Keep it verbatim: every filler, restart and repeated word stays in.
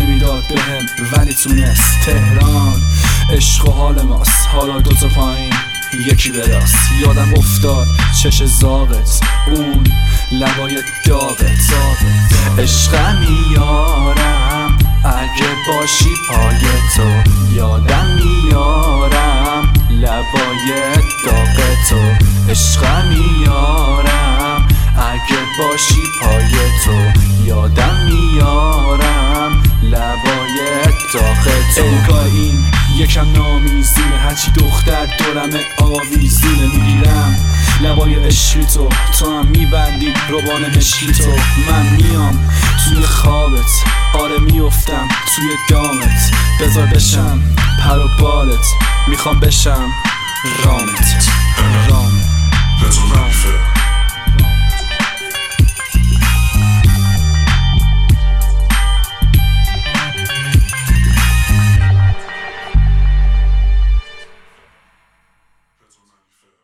نمیداد بهم ولی تونست. تهران عشق و حال ماست، حالا دوتا پایین یکی براست. یادم افتاد چش زاغت، اون لبای داغت. عشقم میارم اگه باشی پای تو، یادم میارم لبای داغ تو. عشقم میارم اگه باشی پای تو، یادم میارم لبای داغ تو. انگار این یکم نامیزونه، هرچی دختر دورم آویزونه. میگیرم لبای عشقی تو، تو هم میبندی روبان مشکی تو. من میام توی خوابت، آره میافتم توی دامت. بذار بشم پر و بالت، میخوام بشم رامت. رامت رامت